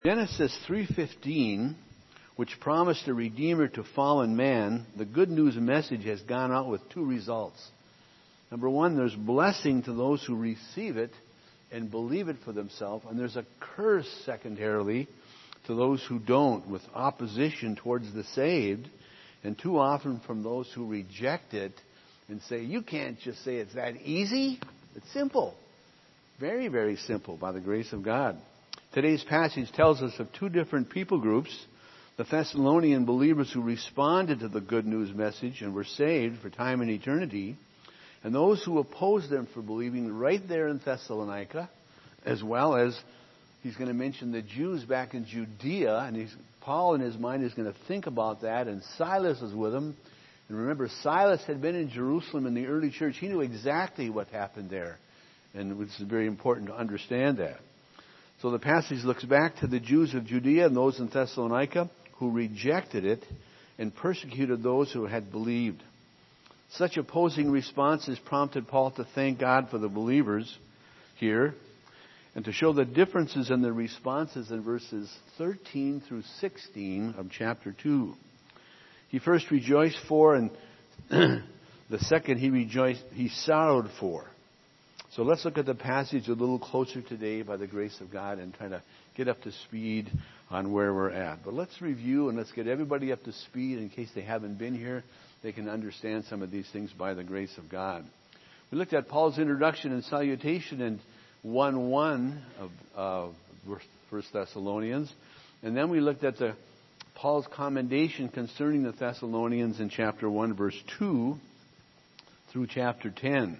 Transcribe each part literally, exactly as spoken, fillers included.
Genesis three fifteen, which promised a redeemer to fallen man, the good news message has gone out with two results. Number one, there's blessing to those who receive it and believe it for themselves, and there's a curse, secondarily, to those who don't, with opposition towards the saved, and too often from those who reject it and say, you can't just say it's that easy. It's simple. Very, very simple by the grace of God. Today's passage tells us of two different people groups, the Thessalonian believers who responded to the good news message and were saved for time and eternity, and those who opposed them for believing right there in Thessalonica, as well as he's going to mention the Jews back in Judea, and he's, Paul in his mind is going to think about that, and Silas is with him. And remember, Silas had been in Jerusalem in the early church. He knew exactly what happened there, and it's very important to understand that. So the passage looks back to the Jews of Judea and those in Thessalonica who rejected it and persecuted those who had believed. Such opposing responses prompted Paul to thank God for the believers here and to show the differences in their responses in verses thirteen through sixteen of chapter two. He first rejoiced for, and the second he rejoiced, he sorrowed for. So let's look at the passage a little closer today by the grace of God and try to get up to speed on where we're at. But let's review and let's get everybody up to speed in case they haven't been here. They can understand some of these things by the grace of God. We looked at Paul's introduction and salutation in one one of uh, First Thessalonians. And then we looked at the Paul's commendation concerning the Thessalonians in chapter one, verse two through chapter ten.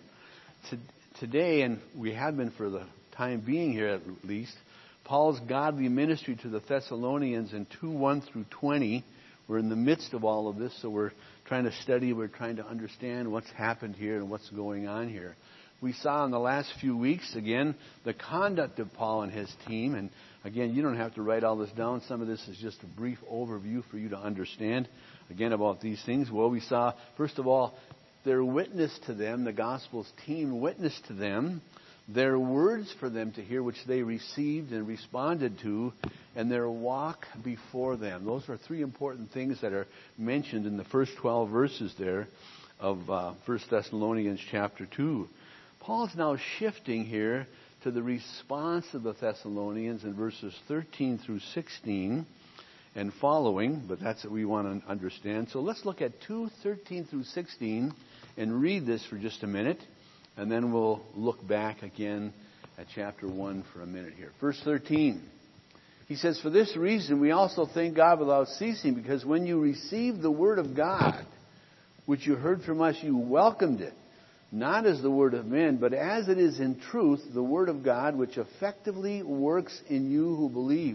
Today, and we have been for the time being here at least, Paul's godly ministry to the Thessalonians in two one through twenty. We're in the midst of all of this, so we're trying to study, we're trying to understand what's happened here and what's going on here. We saw in the last few weeks, again, the conduct of Paul and his team. And again, you don't have to write all this down. Some of this is just a brief overview for you to understand, again, about these things. Well, we saw, first of all, their witness to them, the gospel's team witnessed to them, their words for them to hear, which they received and responded to, and their walk before them. Those are three important things that are mentioned in the first twelve verses there of uh, First Thessalonians chapter two. Paul's now shifting here to the response of the Thessalonians in verses thirteen through sixteen and following, but that's what we want to understand. So let's look at two thirteen through sixteen and read this for just a minute, and then we'll look back again at chapter one for a minute here. Verse thirteen. He says, "For this reason we also thank God without ceasing, because when you received the word of God, which you heard from us, you welcomed it, not as the word of men, but as it is in truth, the word of God, which effectively works in you who believe.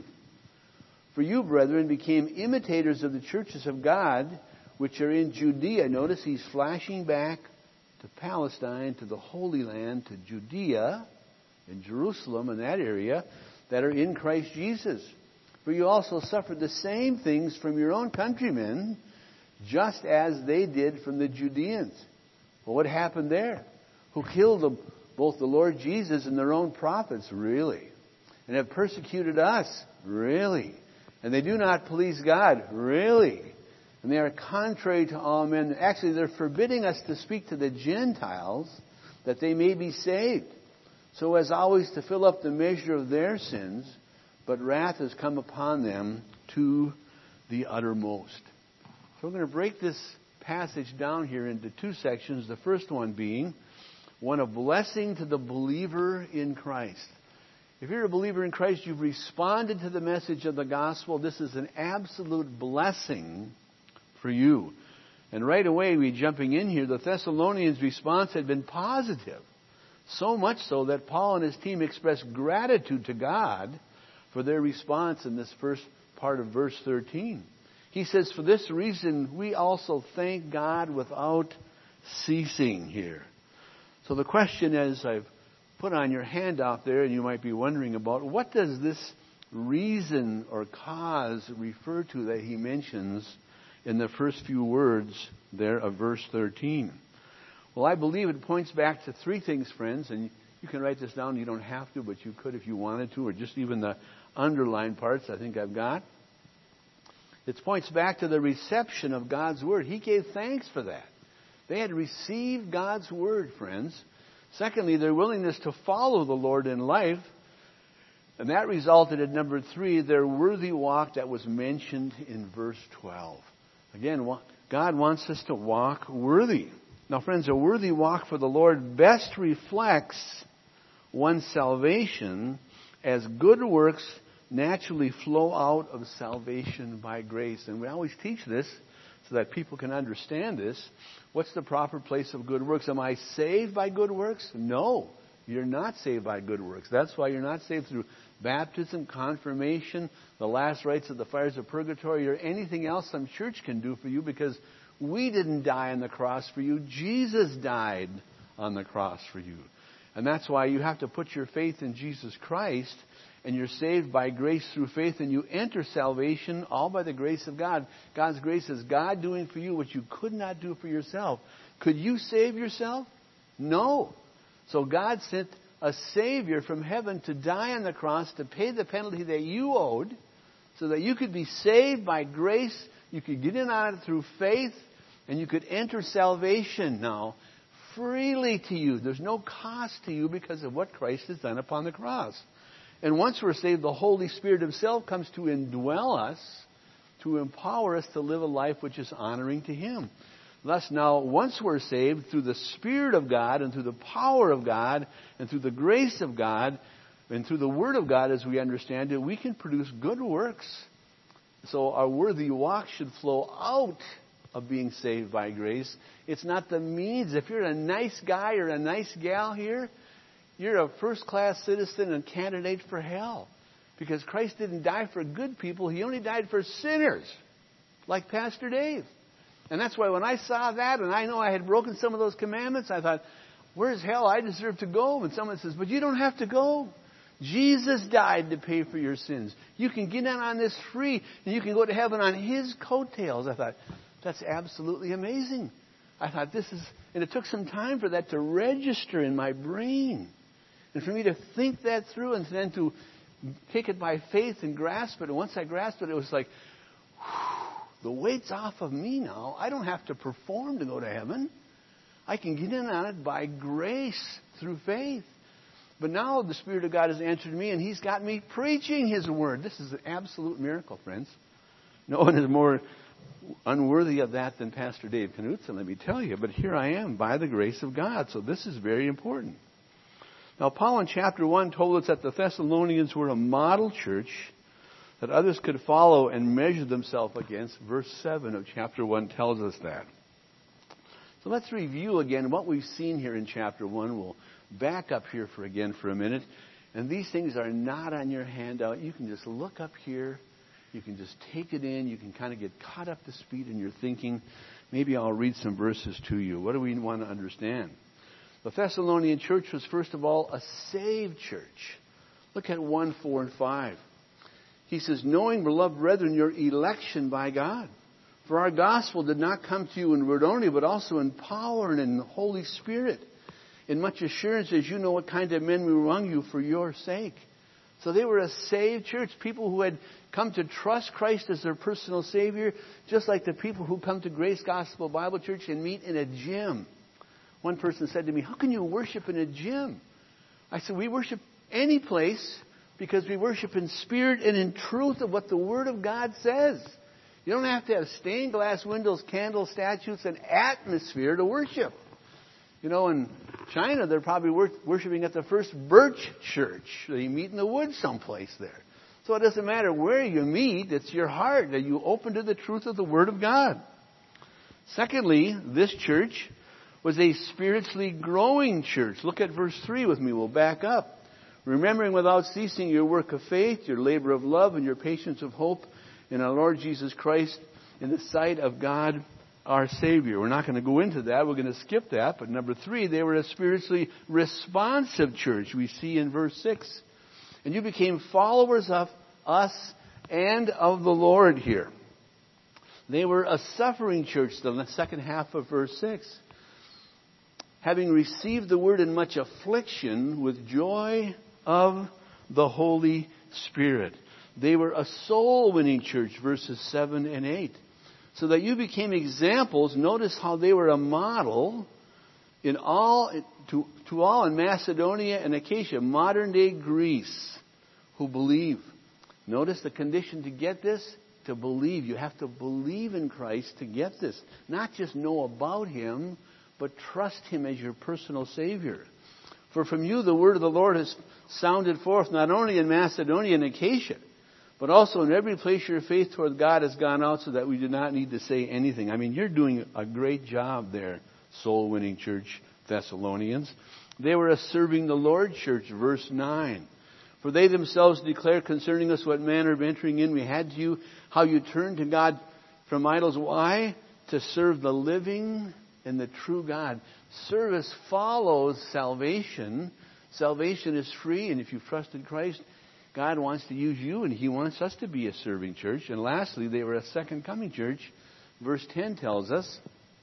For you, brethren, became imitators of the churches of God, which are in Judea." Notice he's flashing back to Palestine, to the Holy Land, to Judea, and Jerusalem, in that area, that are in Christ Jesus. For you also suffered the same things from your own countrymen, just as they did from the Judeans. Well, what happened there? Who killed them, both the Lord Jesus and their own prophets, really. And have persecuted us, really. And they do not please God, really. And they are contrary to all men. Actually, they're forbidding us to speak to the Gentiles that they may be saved, so as always to fill up the measure of their sins, but wrath has come upon them to the uttermost. So we're going to break this passage down here into two sections. The first one being one of blessing to the believer in Christ. If you're a believer in Christ, you've responded to the message of the gospel. This is an absolute blessing for you. And right away, we jumping in here, the Thessalonians' response had been positive. So much so that Paul and his team expressed gratitude to God for their response in this first part of verse thirteen. He says, "For this reason, we also thank God without ceasing" here. So the question is, I've put on your handout there, and you might be wondering about, what does this reason or cause refer to that he mentions in the first few words there of verse thirteen? Well, I believe it points back to three things, friends, and you can write this down. You don't have to, but you could if you wanted to, or just even the underlined parts I think I've got. It points back to the reception of God's Word. He gave thanks for that. They had received God's Word, friends. Secondly, their willingness to follow the Lord in life. And that resulted in, number three, their worthy walk that was mentioned in verse twelve. Again, God wants us to walk worthy. Now, friends, a worthy walk for the Lord best reflects one's salvation as good works naturally flow out of salvation by grace. And we always teach this so that people can understand this. What's the proper place of good works? Am I saved by good works? No, you're not saved by good works. That's why you're not saved through baptism, confirmation, the last rites of the fires of purgatory, or anything else some church can do for you, because we didn't die on the cross for you. Jesus died on the cross for you. And that's why you have to put your faith in Jesus Christ, and you're saved by grace through faith, and you enter salvation all by the grace of God. God's grace is God doing for you what you could not do for yourself. Could you save yourself? No. So God sent a Savior from heaven to die on the cross to pay the penalty that you owed, so that you could be saved by grace. You could get in on it through faith, and you could enter salvation now freely to you. There's no cost to you because of what Christ has done upon the cross. And once we're saved, the Holy Spirit Himself comes to indwell us, to empower us to live a life which is honoring to Him. Thus now, once we're saved, through the Spirit of God and through the power of God and through the grace of God and through the Word of God as we understand it, we can produce good works. So our worthy walk should flow out of being saved by grace. It's not the means. If you're a nice guy or a nice gal here, you're a first-class citizen and candidate for hell. Because Christ didn't die for good people. He only died for sinners, like Pastor Dave. And that's why when I saw that, and I know I had broken some of those commandments, I thought, where's hell? I deserve to go. And someone says, but you don't have to go. Jesus died to pay for your sins. You can get in on this free, and you can go to heaven on His coattails. I thought, that's absolutely amazing. I thought, this is... And it took some time for that to register in my brain. And for me to think that through and then to take it by faith and grasp it. And once I grasped it, it was like, whew, the weight's off of me now. I don't have to perform to go to heaven. I can get in on it by grace through faith. But now the Spirit of God has answered me, and He's got me preaching His Word. This is an absolute miracle, friends. No one is more unworthy of that than Pastor Dave Knutson, let me tell you. But here I am by the grace of God. So this is very important. Now, Paul in chapter one told us that the Thessalonians were a model church that others could follow and measure themselves against. Verse seven of chapter one tells us that. So let's review again what we've seen here in chapter one. We'll back up here for again for a minute. And these things are not on your handout. You can just look up here. You can just take it in. You can kind of get caught up to speed in your thinking. Maybe I'll read some verses to you. What do we want to understand? The Thessalonian church was, first of all, a saved church. Look at one, four, and five. He says, knowing, beloved brethren, your election by God. For our gospel did not come to you in word only, but also in power and in the Holy Spirit. In much assurance, as you know what kind of men we were among you for your sake. So they were a saved church, people who had come to trust Christ as their personal Savior, just like the people who come to Grace Gospel Bible Church and meet in a gym. One person said to me, how can you worship in a gym? I said, we worship any place because we worship in spirit and in truth of what the Word of God says. You don't have to have stained glass windows, candles, statues, and atmosphere to worship. You know, in China, they're probably worshiping at the first birch church. They meet in the woods someplace there. So it doesn't matter where you meet. It's your heart that you open to the truth of the Word of God. Secondly, this church was a spiritually growing church. Look at verse three with me. We'll back up. Remembering without ceasing your work of faith, your labor of love, and your patience of hope in our Lord Jesus Christ in the sight of God our Savior. We're not going to go into that. We're going to skip that. But number three, they were a spiritually responsive church. We see in verse six. And you became followers of us and of the Lord here. They were a suffering church, the second half of verse six. Having received the word in much affliction with joy of the Holy Spirit. They were a soul-winning church, verses seven and eight. So that you became examples. Notice how they were a model in all to, to all in Macedonia and Achaia, modern-day Greece, who believe. Notice the condition to get this, to believe. You have to believe in Christ to get this. Not just know about Him, but trust Him as your personal Savior. For from you the word of the Lord has sounded forth, not only in Macedonia and Achaia, but also in every place your faith toward God has gone out, so that we do not need to say anything. I mean, you're doing a great job there, soul-winning church, Thessalonians. They were a serving the Lord church, verse nine. For they themselves declare concerning us what manner of entering in we had to you, how you turned to God from idols. Why? To serve the living and the true God. Service follows salvation. Salvation is free, and if you've trusted Christ, God wants to use you, and He wants us to be a serving church. And lastly, they were a second coming church. Verse ten tells us,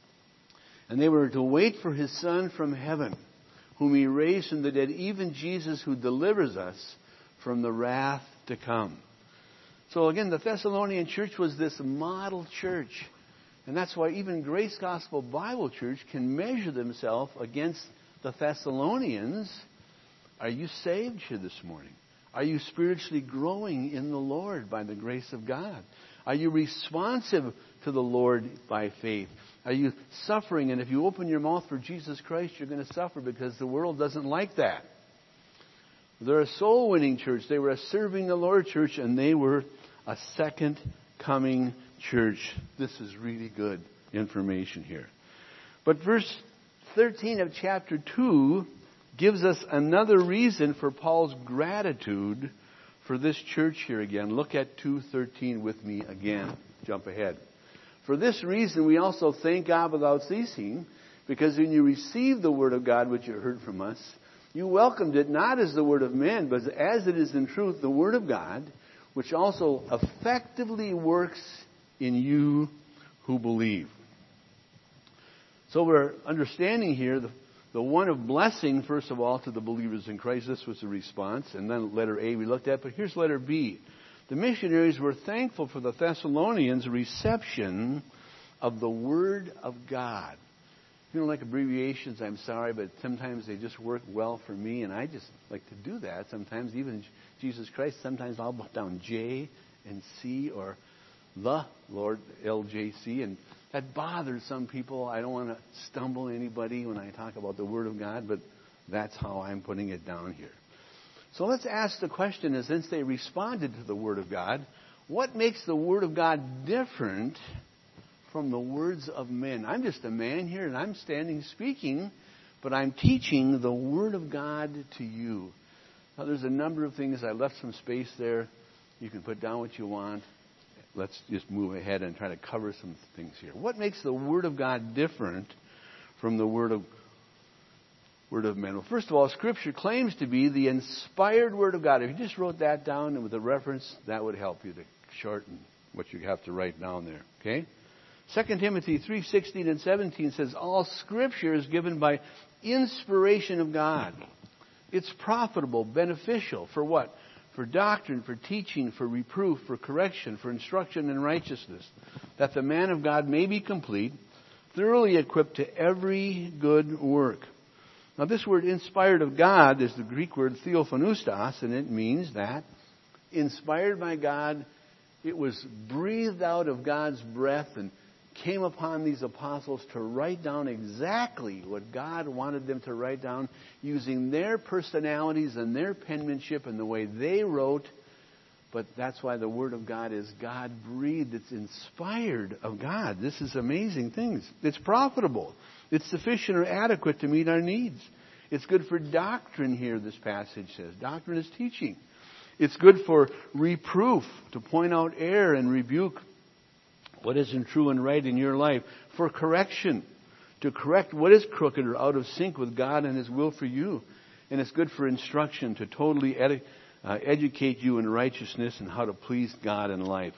and they were to wait for His Son from heaven, whom He raised from the dead, even Jesus, who delivers us from the wrath to come. So again, the Thessalonian church was this model church. And that's why even Grace Gospel Bible Church can measure themselves against the Thessalonians. Are you saved here this morning? Are you spiritually growing in the Lord by the grace of God? Are you responsive to the Lord by faith? Are you suffering? And if you open your mouth for Jesus Christ, you're going to suffer, because the world doesn't like that. They're a soul-winning church. They were a serving the Lord church, and they were a second coming church. This is really good information here. But verse thirteen of chapter two gives us another reason for Paul's gratitude for this church here again. Look at two thirteen with me again. Jump ahead. For this reason we also thank God without ceasing, because when you received the word of God which you heard from us, you welcomed it not as the word of men, but as it is in truth the word of God, which also effectively works in you who believe. So we're understanding here the, the one of blessing, first of all, to the believers in Christ. This was the response. And then letter A we looked at. But here's letter B. The missionaries were thankful for the Thessalonians' reception of the Word of God. You don't like abbreviations, I'm sorry, but sometimes they just work well for me, and I just like to do that. Sometimes even Jesus Christ, sometimes I'll put down J and C, or the Lord, L J C, and that bothers some people. I don't want to stumble anybody when I talk about the Word of God, but that's how I'm putting it down here. So let's ask the question, is since they responded to the Word of God, what makes the Word of God different from the words of men? I'm just a man here, and I'm standing speaking, but I'm teaching the Word of God to you. Now, there's a number of things. I left some space there. You can put down what you want. Let's just move ahead and try to cover some things here. What makes the Word of God different from the Word of Word of men? Well, first of all, Scripture claims to be the inspired Word of God. If you just wrote that down and with a reference, that would help you to shorten what you have to write down there. Okay? Second Timothy three sixteen and seventeen says, all Scripture is given by inspiration of God. It's profitable, beneficial for what? For doctrine, for teaching, for reproof, for correction, for instruction in righteousness, that the man of God may be complete, thoroughly equipped to every good work. Now, this word inspired of God is the Greek word theophanustos, and it means that inspired by God, it was breathed out of God's breath and came upon these apostles to write down exactly what God wanted them to write down, using their personalities and their penmanship and the way they wrote. But that's why the Word of God is God-breathed. It's inspired of God. This is amazing things. It's profitable. It's sufficient or adequate to meet our needs. It's good for doctrine here, this passage says. Doctrine is teaching. It's good for reproof, to point out error and rebuke what isn't true and right in your life. For correction, to correct what is crooked or out of sync with God and His will for you. And it's good for instruction, to totally ed- uh, educate you in righteousness and how to please God in life.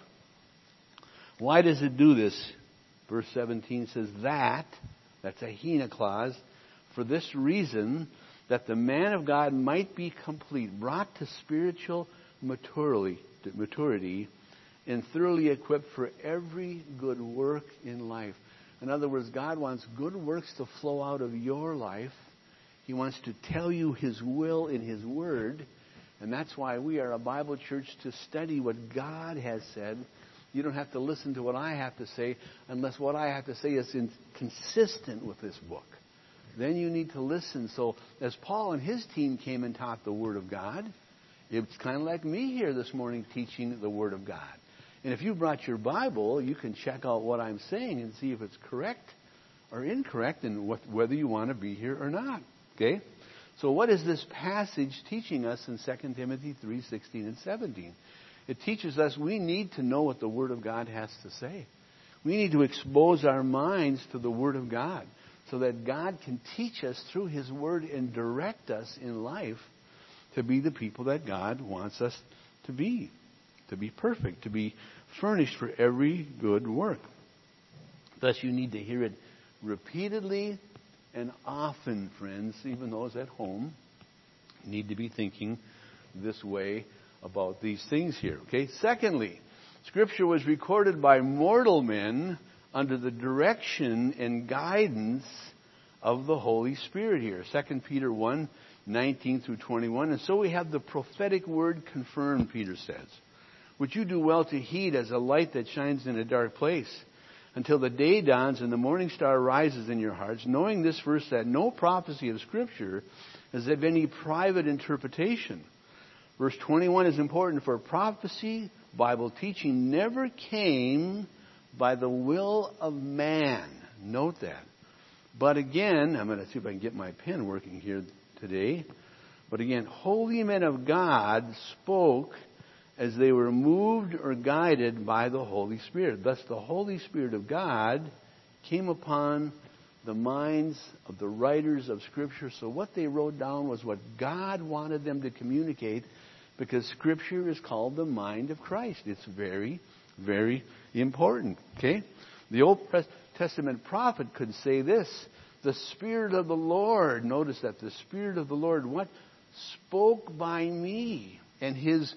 Why does it do this? Verse seventeen says that, that's a hina clause, for this reason, that the man of God might be complete, brought to spiritual maturity, maturity, and thoroughly equipped for every good work in life. In other words, God wants good works to flow out of your life. He wants to tell you His will in His Word. And that's why we are a Bible church, to study what God has said. You don't have to listen to what I have to say unless what I have to say is in, consistent with this book. Then you need to listen. So as Paul and his team came and taught the Word of God, it's kind of like me here this morning teaching the Word of God. And if you brought your Bible, you can check out what I'm saying and see if it's correct or incorrect, and what, whether you want to be here or not. Okay? So what is this passage teaching us in Second Timothy three sixteen and seventeen? It teaches us we need to know what the Word of God has to say. We need to expose our minds to the Word of God so that God can teach us through His Word and direct us in life to be the people that God wants us to be, to be perfect, to be furnished for every good work. Thus, you need to hear it repeatedly and often, friends. Even those at home need to be thinking this way about these things here. Okay. Secondly, Scripture was recorded by mortal men under the direction and guidance of the Holy Spirit here. Second Peter one nineteen through twenty-one. And so we have the prophetic word confirmed, Peter says, which you do well to heed as a light that shines in a dark place, until the day dawns and the morning star rises in your hearts, knowing this verse, that no prophecy of Scripture is of any private interpretation. Verse twenty-one is important, for prophecy, Bible teaching, never came by the will of man. Note that. But again, I'm going to see if I can get my pen working here today. But again, holy men of God spoke as they were moved or guided by the Holy Spirit. Thus, the Holy Spirit of God came upon the minds of the writers of Scripture. So what they wrote down was what God wanted them to communicate, because Scripture is called the mind of Christ. It's very, very important. Okay? The Old Testament prophet could say this: the Spirit of the Lord, notice that, the Spirit of the Lord, what? Spoke by me, and His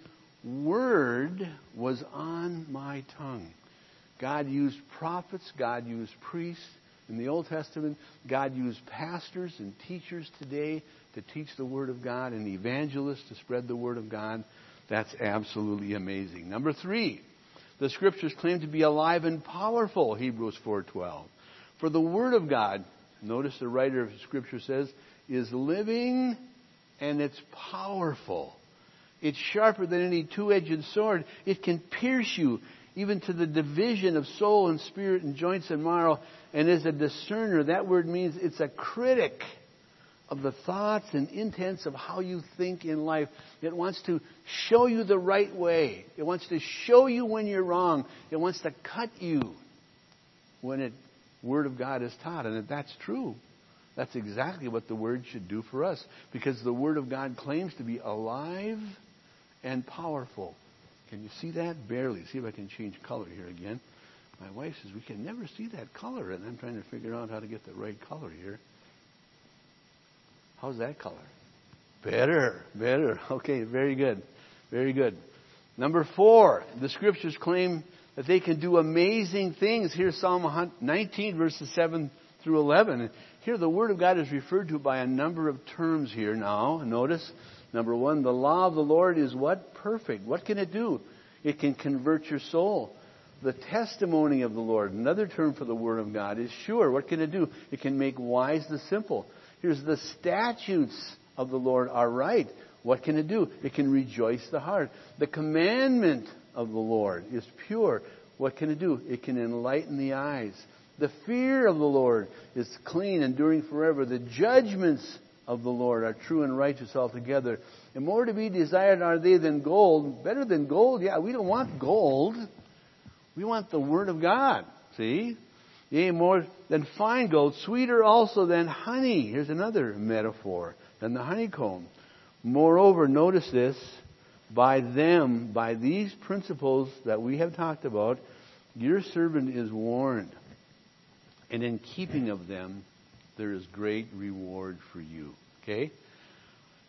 Word was on my tongue. God used prophets, God used priests in the Old Testament. God used pastors and teachers today to teach the Word of God, and evangelists to spread the Word of God. That's absolutely amazing. Number three, the Scriptures claim to be alive and powerful, Hebrews four twelve. For the Word of God, notice the writer of Scripture says, is living and it's powerful. It's sharper than any two-edged sword. It can pierce you even to the division of soul and spirit and joints and marrow, and is a discerner. That word means it's a critic of the thoughts and intents of how you think in life. It wants to show you the right way. It wants to show you when you're wrong. It wants to cut you when the Word of God is taught. And if that's true, that's exactly what the Word should do for us, because the Word of God claims to be alive and powerful. Can you see that? Barely. See if I can change color here again. My wife says we can never see that color, and I'm trying to figure out how to get the right color here. How's that color? Better, better. Okay, very good. Very good. Number four, the Scriptures claim that they can do amazing things. Here's Psalm nineteen, verses seven through eleven. Here the Word of God is referred to by a number of terms here now. Notice, number one, the law of the Lord is what? Perfect. What can it do? It can convert your soul. The testimony of the Lord, another term for the Word of God, is sure. What can it do? It can make wise the simple. Here's the statutes of the Lord are right. What can it do? It can rejoice the heart. The commandment of the Lord is pure. What can it do? It can enlighten the eyes. The fear of the Lord is clean, enduring forever. The judgments of the Lord are true and righteous altogether. And more to be desired are they than gold. Better than gold? Yeah, we don't want gold. We want the Word of God. See? Yea, more than fine gold, sweeter also than honey. Here's another metaphor, than the honeycomb. Moreover, notice this, by them, by these principles that we have talked about, your servant is warned. And in keeping of them, there is great reward for you. Okay?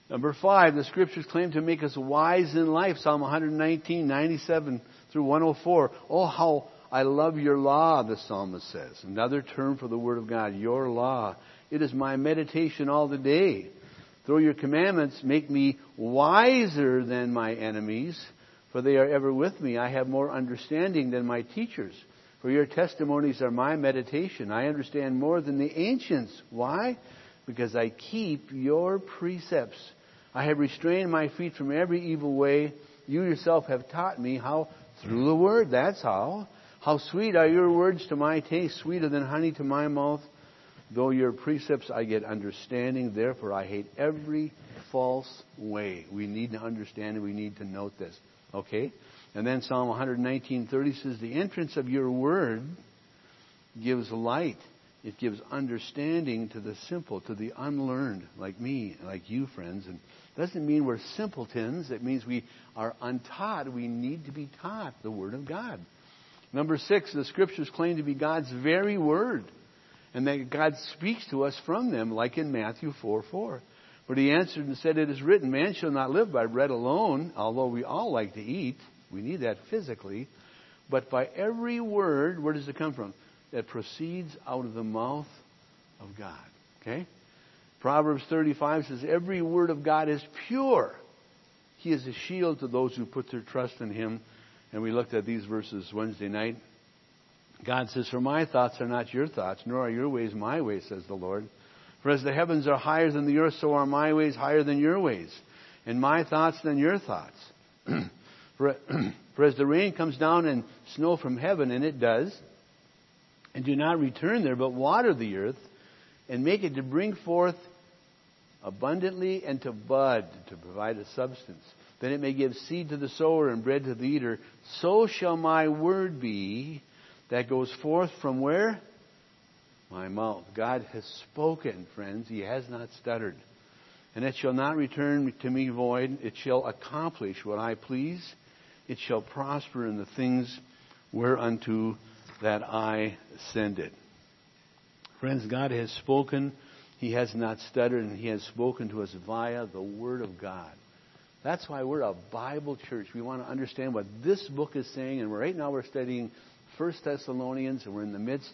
Number five, the Scriptures claim to make us wise in life. Psalm one nineteen, ninety-seven through one oh four. Oh, how I love your law, the psalmist says. Another term for the Word of God, your law. It is my meditation all the day. Through your commandments, make me wiser than my enemies, for they are ever with me. I have more understanding than my teachers. For your testimonies are my meditation. I understand more than the ancients. Why? Because I keep your precepts. I have restrained my feet from every evil way. You yourself have taught me how. Through the Word, that's how. How sweet are your words to my taste, sweeter than honey to my mouth. Though your precepts I get understanding, therefore I hate every false way. We need to understand it. We need to note this. Okay? And then Psalm one nineteen thirty says, the entrance of your word gives light. It gives understanding to the simple, to the unlearned, like me, like you, friends. And it doesn't mean we're simpletons. It means we are untaught. We need to be taught the Word of God. Number six, the Scriptures claim to be God's very Word, and that God speaks to us from them, like in Matthew four four. But he answered and said, it is written, man shall not live by bread alone, although we all like to eat. We need that physically. But by every word, where does it come from? That proceeds out of the mouth of God. Okay? Proverbs thirty-five says, every word of God is pure. He is a shield to those who put their trust in Him. And we looked at these verses Wednesday night. God says, for my thoughts are not your thoughts, nor are your ways my ways, says the Lord. For as the heavens are higher than the earth, so are my ways higher than your ways, and my thoughts than your thoughts. for, for as the rain comes down and snow from heaven, and it does, and do not return there, but water the earth, and make it to bring forth abundantly and to bud, to provide a substance, that it may give seed to the sower and bread to the eater, so shall my word be that goes forth from where? My mouth. God has spoken, friends. He has not stuttered. And it shall not return to me void. It shall accomplish what I please. It shall prosper in the things whereunto that I send it. Friends, God has spoken. He has not stuttered, and He has spoken to us via the Word of God. That's why we're a Bible church. We want to understand what this book is saying. And right now we're studying First Thessalonians, and we're in the midst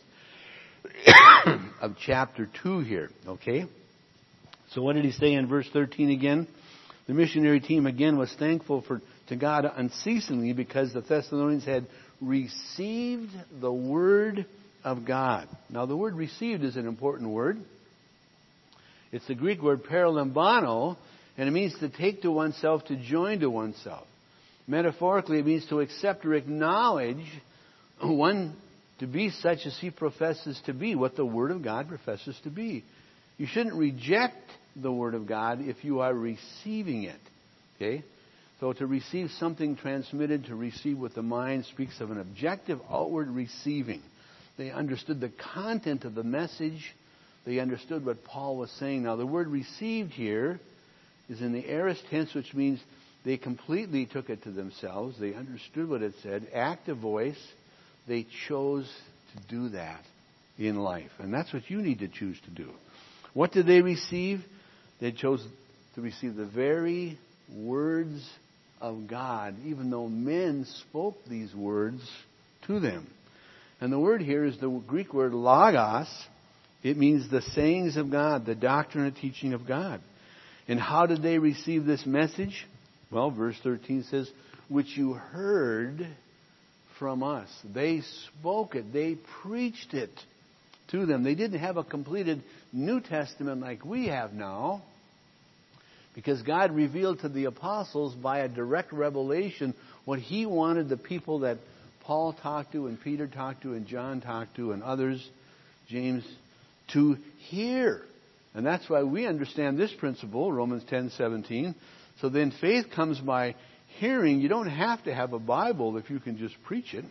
of chapter two here. Okay? So what did he say in verse thirteen again? The missionary team again was thankful for to God unceasingly because the Thessalonians had received the Word of God. Now the word received is an important word. It's the Greek word paralambano, and it means to take to oneself, to join to oneself. Metaphorically, it means to accept or acknowledge one to be such as he professes to be, what the Word of God professes to be. You shouldn't reject the Word of God if you are receiving it. Okay? So to receive something transmitted, to receive with the mind, speaks of an objective outward receiving. They understood the content of the message. They understood what Paul was saying. Now, the word received here is in the aorist tense, which means they completely took it to themselves. They understood what it said. Active voice. They chose to do that in life. And that's what you need to choose to do. What did they receive? They chose to receive the very words of God, even though men spoke these words to them. And the word here is the Greek word logos. It means the sayings of God, the doctrine and teaching of God. And how did they receive this message? Well, verse thirteen says, which you heard from us. They spoke it. They preached it to them. They didn't have a completed New Testament like we have now, because God revealed to the apostles by a direct revelation what He wanted the people that Paul talked to and Peter talked to and John talked to and others, James, to hear. And that's why we understand this principle, Romans ten seventeen. So then faith comes by hearing. You don't have to have a Bible if you can just preach it.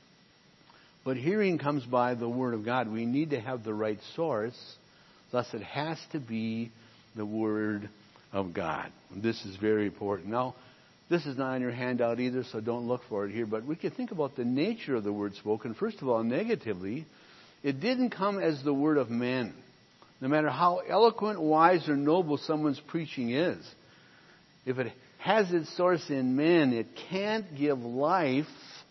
But hearing comes by the Word of God. We need to have the right source. Thus it has to be the Word of God. This is very important. Now, this is not on your handout either, so don't look for it here. But we can think about the nature of the word spoken. First of all, negatively, it didn't come as the word of men. No matter how eloquent, wise, or noble someone's preaching is, if it has its source in men, it can't give life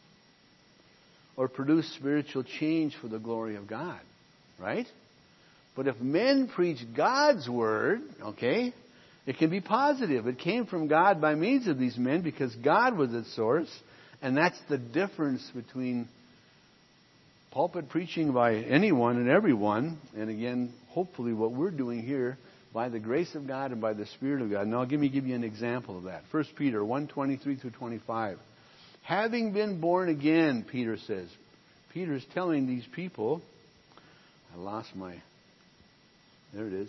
or produce spiritual change for the glory of God. Right? But if men preach God's word, okay, it can be positive. It came from God by means of these men because God was its source. And that's the difference between pulpit preaching by anyone and everyone, and again, hopefully what we're doing here by the grace of God and by the Spirit of God. Now, give me give you an example of that. First Peter one twenty-three through twenty-five. Having been born again, Peter says. Peter's telling these people, I lost my, there it is.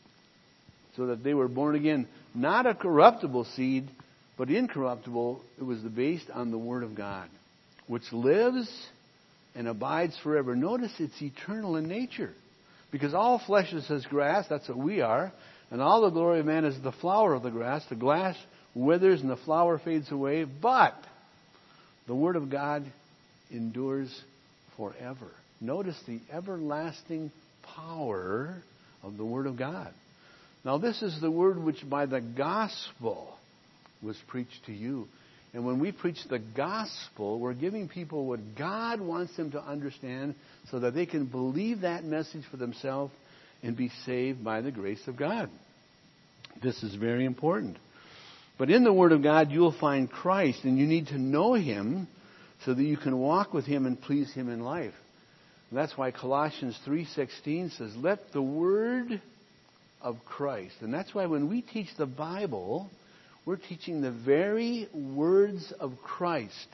So that they were born again, not a corruptible seed, but incorruptible. It was based on the Word of God, which lives and abides forever. Notice it's eternal in nature. Because all flesh is as grass, that's what we are. And all the glory of man is the flower of the grass. The grass withers and the flower fades away. But the Word of God endures forever. Notice the everlasting power of the Word of God. Now this is the Word which by the gospel was preached to you. And when we preach the gospel, we're giving people what God wants them to understand so that they can believe that message for themselves and be saved by the grace of God. This is very important. But in the Word of God, you'll find Christ, and you need to know Him so that you can walk with Him and please Him in life. And that's why Colossians three sixteen says, let the Word of Christ. And that's why when we teach the Bible, we're teaching the very words of Christ.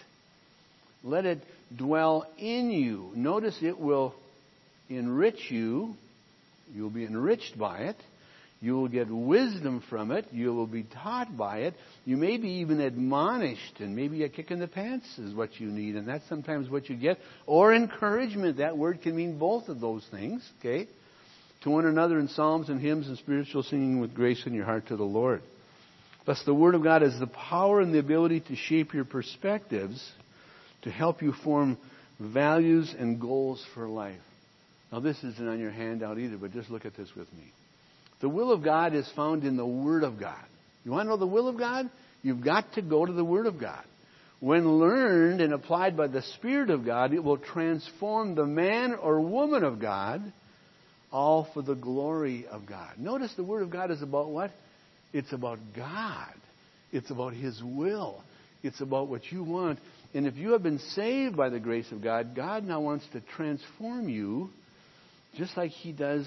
Let it dwell in you. Notice it will enrich you. You'll be enriched by it. You will get wisdom from it. You will be taught by it. You may be even admonished, and maybe a kick in the pants is what you need, and that's sometimes what you get. Or encouragement. That word can mean both of those things, okay? To one another in psalms and hymns and spiritual singing with grace in your heart to the Lord. Thus, the Word of God has the power and the ability to shape your perspectives, to help you form values and goals for life. Now, this isn't on your handout either, but just look at this with me. The will of God is found in the Word of God. You want to know the will of God? You've got to go to the Word of God. When learned and applied by the Spirit of God, it will transform the man or woman of God, all for the glory of God. Notice the Word of God is about what? It's about God. It's about His will. It's about what you want. And if you have been saved by the grace of God, God now wants to transform you just like He does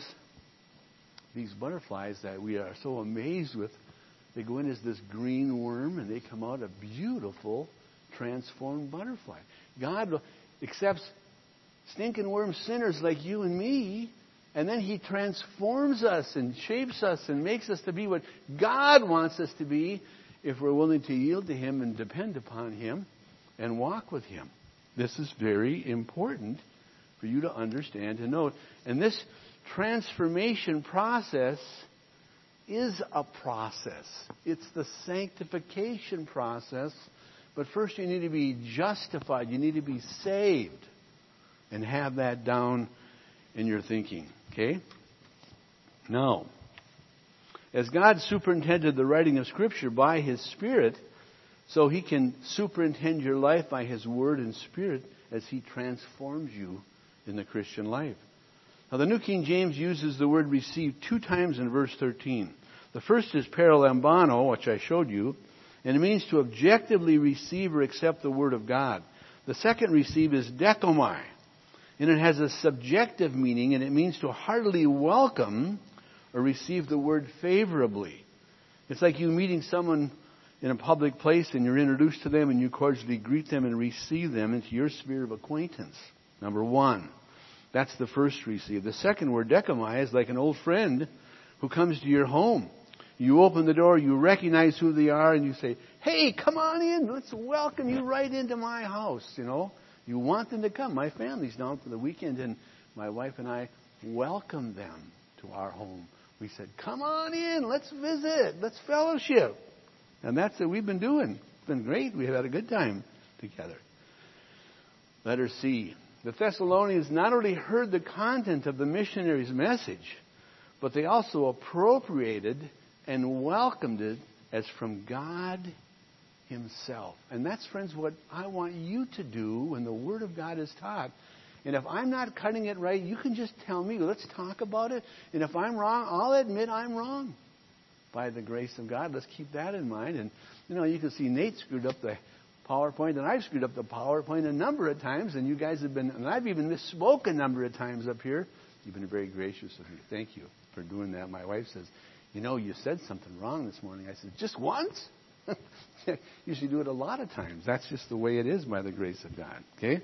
these butterflies that we are so amazed with. They go in as this green worm and they come out a beautiful, transformed butterfly. God accepts stinking worm sinners like you and me, and then He transforms us and shapes us and makes us to be what God wants us to be if we're willing to yield to Him and depend upon Him and walk with Him. This is very important for you to understand and know. And this transformation process is a process. It's the sanctification process. But first you need to be justified. You need to be saved and have that down in your thinking. Okay? Now, as God superintended the writing of Scripture by His Spirit, so He can superintend your life by His Word and Spirit as He transforms you in the Christian life. Now, the New King James uses the word receive two times in verse thirteen. The first is paralambano, which I showed you, and it means to objectively receive or accept the Word of God. The second receive is dekomai, and it has a subjective meaning, and it means to heartily welcome or receive the Word favorably. It's like you meeting someone in a public place and you're introduced to them and you cordially greet them and receive them into your sphere of acquaintance. Number one. That's the first receive. The second word, dekomai, is like an old friend who comes to your home. You open the door, you recognize who they are, and you say, hey, come on in. Let's welcome you right into my house, you know. You want them to come. My family's down for the weekend, and my wife and I welcome them to our home. We said, come on in. Let's visit. Let's fellowship. And that's what we've been doing. It's been great. We've had a good time together. Letter C. The Thessalonians not only heard the content of the missionary's message, but they also appropriated and welcomed it as from God Himself. And that's, friends, what I want you to do when the Word of God is taught. And if I'm not cutting it right, you can just tell me. Let's talk about it. And if I'm wrong, I'll admit I'm wrong. By the grace of God, let's keep that in mind. And, you know, you can see Nate screwed up the PowerPoint, and I've screwed up the PowerPoint a number of times. And you guys have been, and I've even misspoke a number of times up here. You've been very gracious of me. Thank you for doing that. My wife says, you know, you said something wrong this morning. I said, just once? You should do it a lot of times. That's just the way it is by the grace of God. Okay?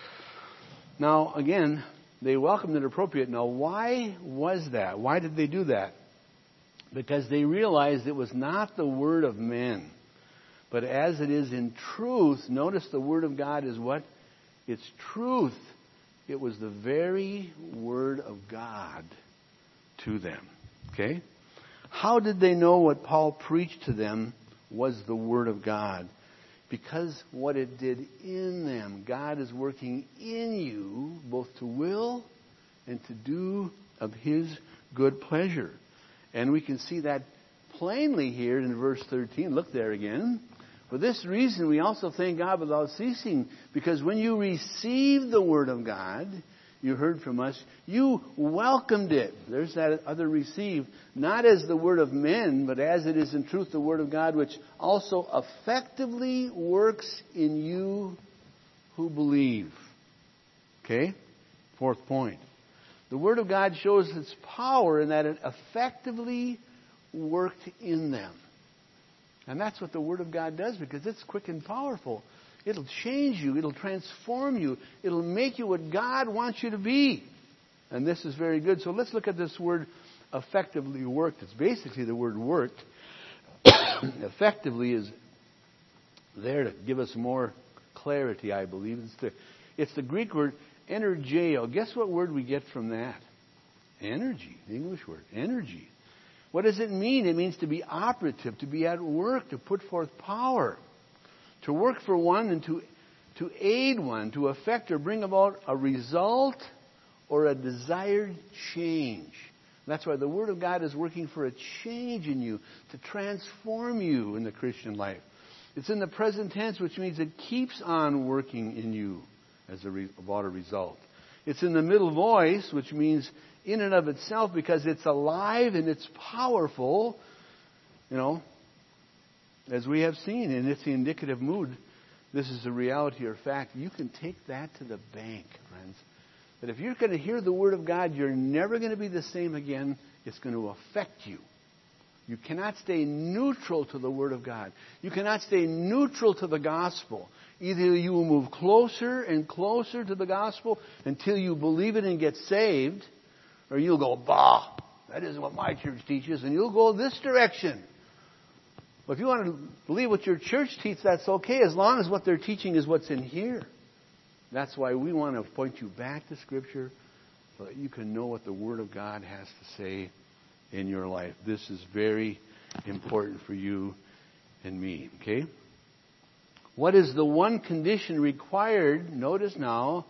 Now, again, they welcomed it appropriate. Now, why was that? Why did they do that? Because they realized it was not the word of men, but as it is in truth. Notice the word of God is what? It's truth. It was the very word of God to them. Okay? How did they know what Paul preached to them was the word of God? Because what it did in them. God is working in you both to will and to do of His good pleasure. And we can see that plainly here in verse thirteen. Look there again. For this reason we also thank God without ceasing, because when you received the word of God, you heard from us, you welcomed it. There's that other receive. Not as the word of men, but as it is in truth the word of God, which also effectively works in you who believe. Okay? Fourth point. The word of God shows its power in that it effectively worked in them. And that's what the word of God does, because it's quick and powerful. It'll change you. It'll transform you. It'll make you what God wants you to be. And this is very good. So let's look at this word effectively worked. It's basically the word worked. Effectively is there to give us more clarity, I believe. It's the, it's the Greek word energeo. Guess what word we get from that? Energy. The English word. Energy. What does it mean? It means to be operative, to be at work, to put forth power. To work for one and to, to aid one, to affect or bring about a result or a desired change. That's why the Word of God is working for a change in you, to transform you in the Christian life. It's in the present tense, which means it keeps on working in you as a re- about a result. It's in the middle voice, which means in and of itself, because it's alive and it's powerful, you know, as we have seen, and it's the indicative mood. This is a reality or fact. You can take that to the bank, friends. That if you're going to hear the Word of God, you're never going to be the same again. It's going to affect you. You cannot stay neutral to the Word of God. You cannot stay neutral to the gospel. Either you will move closer and closer to the gospel until you believe it and get saved, or you'll go, bah, that isn't what my church teaches, and you'll go this direction. Well, if you want to believe what your church teaches, that's okay, as long as what they're teaching is what's in here. That's why we want to point you back to Scripture so that you can know what the Word of God has to say in your life. This is very important for you and me. Okay? What is the one condition required, notice now,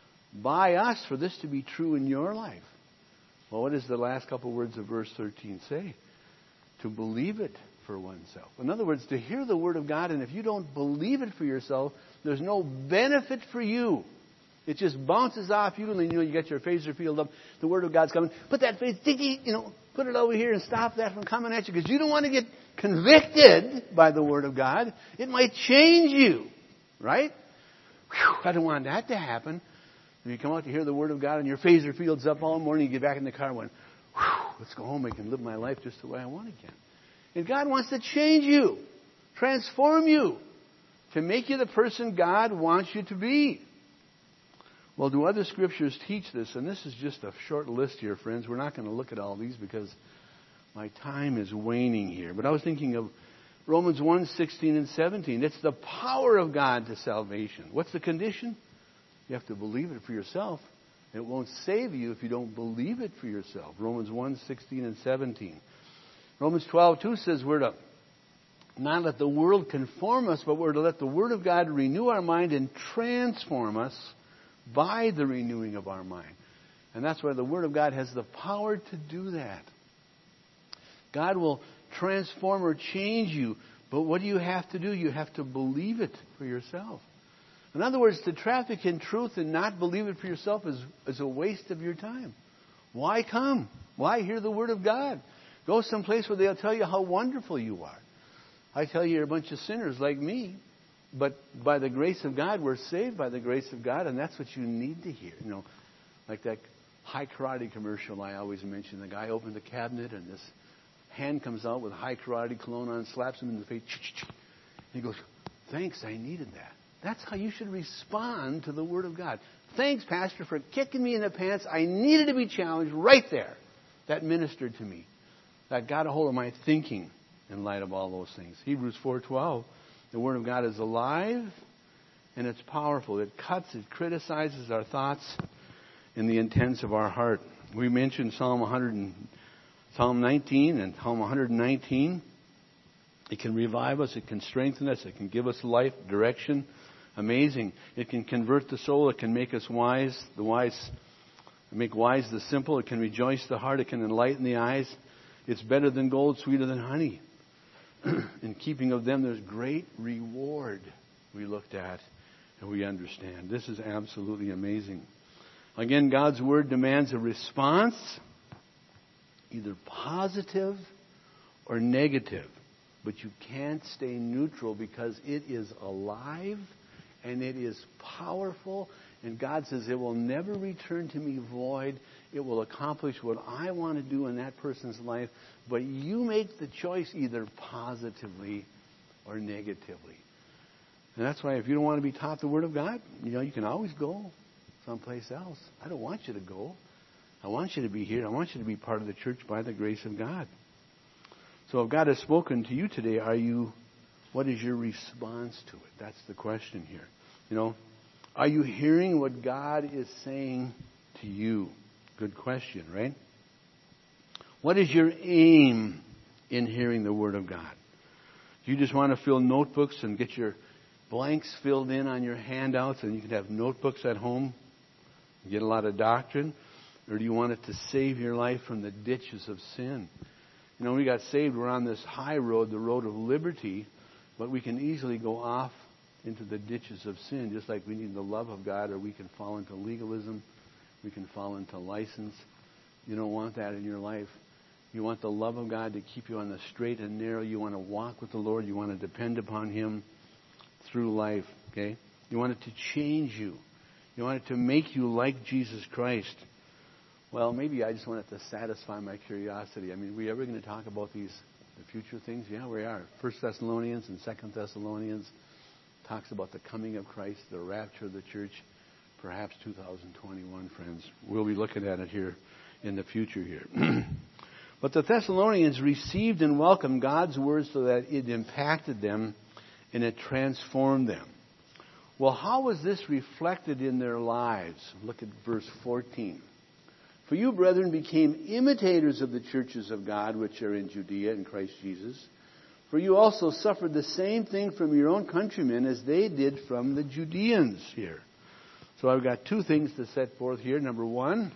by us for this to be true in your life? Well, what does the last couple words of verse thirteen say? To believe it for oneself. In other words, to hear the Word of God, and if you don't believe it for yourself, there's no benefit for you. It just bounces off you, and you know you get your phaser field up. The Word of God's coming. Put that faith, you know, put it over here and stop that from coming at you, because you don't want to get convicted by the Word of God. It might change you, right? Whew, I don't want that to happen. And you come out to hear the Word of God, and your phaser field's up all morning. You get back in the car and went, whew, let's go home. I can live my life just the way I want again. And God wants to change you, transform you, to make you the person God wants you to be. Well, do other scriptures teach this? And this is just a short list here, friends. We're not going to look at all these because my time is waning here. But I was thinking of Romans one, sixteen and seventeen. It's the power of God to salvation. What's the condition? You have to believe it for yourself. It won't save you if you don't believe it for yourself. Romans one, sixteen and seventeen. Romans twelve, two says we're to not let the world conform us, but we're to let the Word of God renew our mind and transform us by the renewing of our mind. And that's why the Word of God has the power to do that. God will transform or change you. But what do you have to do? You have to believe it for yourself. In other words, to traffic in truth and not believe it for yourself is, is a waste of your time. Why come? Why hear the Word of God? Go someplace where they'll tell you how wonderful you are. I tell you, you're a bunch of sinners like me. But by the grace of God, we're saved by the grace of God, and that's what you need to hear. You know, like that High Karate commercial I always mention. The guy opened the cabinet, and this hand comes out with High Karate cologne on, slaps him in the face. He goes, thanks, I needed that. That's how you should respond to the Word of God. Thanks, Pastor, for kicking me in the pants. I needed to be challenged right there. That ministered to me. That got a hold of my thinking in light of all those things. Hebrews four twelve. The Word of God is alive and it's powerful. It cuts, it criticizes our thoughts and the intents of our heart. We mentioned Psalm one hundred and Psalm nineteen and Psalm one hundred nineteen. It can revive us. It can strengthen us. It can give us life, direction. Amazing. It can convert the soul. It can make us wise. The wise make wise the simple. It can rejoice the heart. It can enlighten the eyes. It's better than gold, sweeter than honey. In keeping of them, there's great reward. We looked at and we understand. This is absolutely amazing. Again, God's Word demands a response, either positive or negative. But you can't stay neutral because it is alive and it is powerful. And God says it will never return to me void. It will accomplish what I want to do in that person's life. But you make the choice either positively or negatively. And that's why if you don't want to be taught the Word of God, you know, you can always go someplace else. I don't want you to go. I want you to be here. I want you to be part of the church by the grace of God. So if God has spoken to you today, are you, what is your response to it? That's the question here. You know, are you hearing what God is saying to you? Good question, right? What is your aim in hearing the Word of God? Do you just want to fill notebooks and get your blanks filled in on your handouts and you can have notebooks at home and get a lot of doctrine? Or do you want it to save your life from the ditches of sin? You know, when we got saved, we're on this high road, the road of liberty, but we can easily go off into the ditches of sin, just like we need the love of God, or we can fall into legalism, we can fall into license. You don't want that in your life. You want the love of God to keep you on the straight and narrow. You want to walk with the Lord. You want to depend upon Him through life, okay? You want it to change you. You want it to make you like Jesus Christ. Well, maybe I just want it to satisfy my curiosity. I mean, are we ever going to talk about these, the future things? Yeah, we are. First Thessalonians and Second Thessalonians talks about the coming of Christ, the rapture of the church, perhaps two thousand twenty-one, friends. We'll be looking at it here in the future here. But the Thessalonians received and welcomed God's word so that it impacted them and it transformed them. Well, how was this reflected in their lives? Look at verse fourteen. For you, brethren, became imitators of the churches of God which are in Judea in Christ Jesus. For you also suffered the same thing from your own countrymen as they did from the Judeans here. So I've got two things to set forth here. Number one,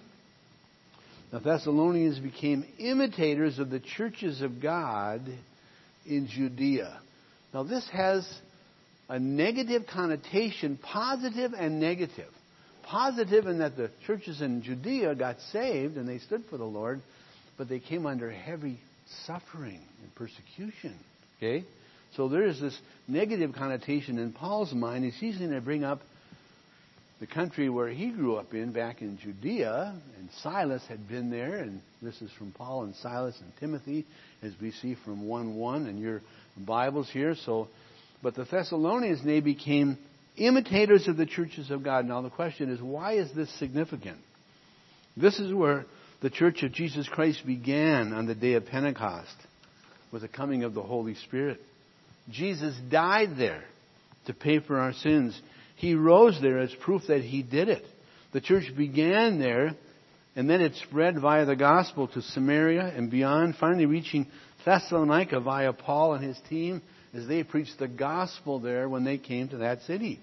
the Thessalonians became imitators of the churches of God in Judea. Now this has a negative connotation, positive and negative. Positive in that the churches in Judea got saved and they stood for the Lord, but they came under heavy suffering and persecution. Okay? So there is this negative connotation in Paul's mind. He's going to bring up the country where he grew up in, back in Judea, and Silas had been there, and this is from Paul and Silas and Timothy, as we see from one one in your Bibles here. So, but the Thessalonians, they became imitators of the churches of God. Now the question is, why is this significant? This is where the Church of Jesus Christ began on the day of Pentecost, with the coming of the Holy Spirit. Jesus died there to pay for our sins. He rose there as proof that He did it. The church began there, and then it spread via the gospel to Samaria and beyond, finally reaching Thessalonica via Paul and his team as they preached the gospel there when they came to that city.